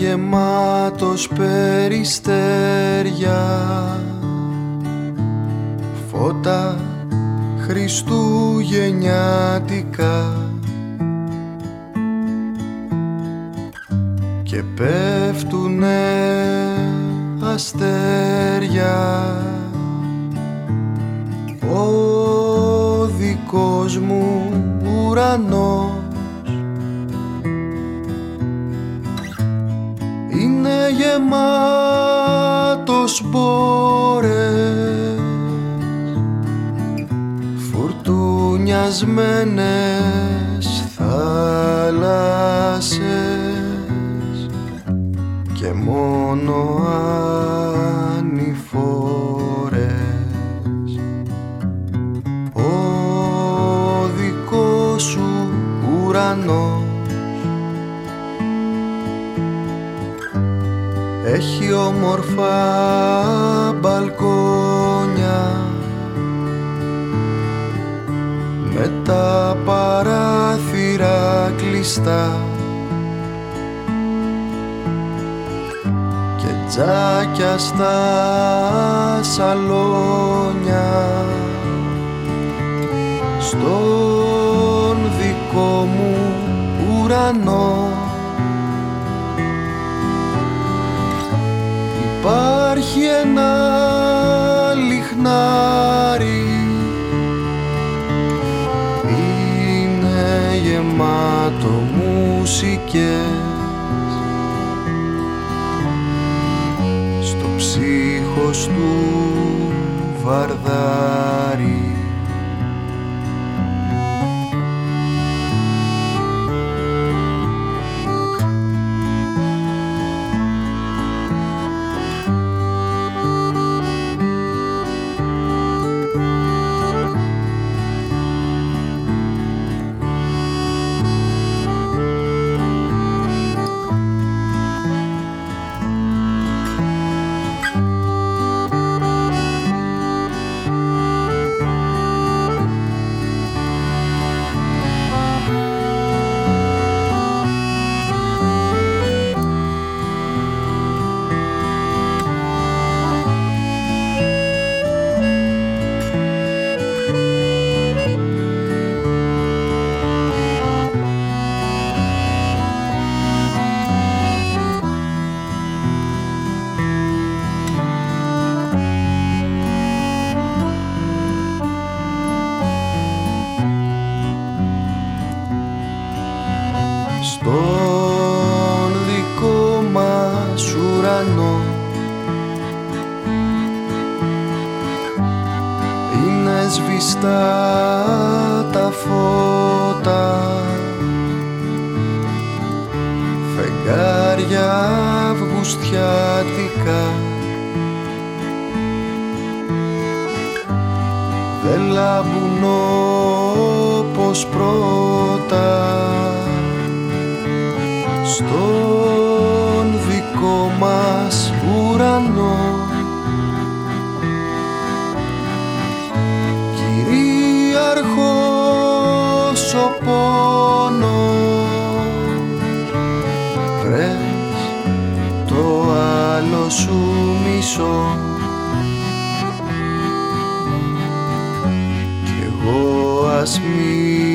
γεμάτος περιστέρια, φώτα χριστουγεννιάτικα, και πέφτουνε αστέρια. Ο δικός μου ουρανός είναι γεμάτος μπόρες, φουρτουνιασμένες θάλασσες και μόνο ανηφόρες. Ο δικός σου ουρανός έχει όμορφα μπαλκόνια με τα παράθυρα κλειστά και τζάκια στα σαλόνια. Στον δικό μου ουρανό υπάρχει ένα λιχνάρι, είναι γεμάτο μουσικές, στο ψύχος του βαρδάρι. Στον δικό μας ουρανό είναι σβηστά τα φώτα, φεγγάρια αυγουστιάτικα, δεν λάμπουν όπως πρώτα. Στον δικό μας ουρανό κυρίαρχος ο πόνος, βρες το άλλο σου μισό κι εγώ ας μη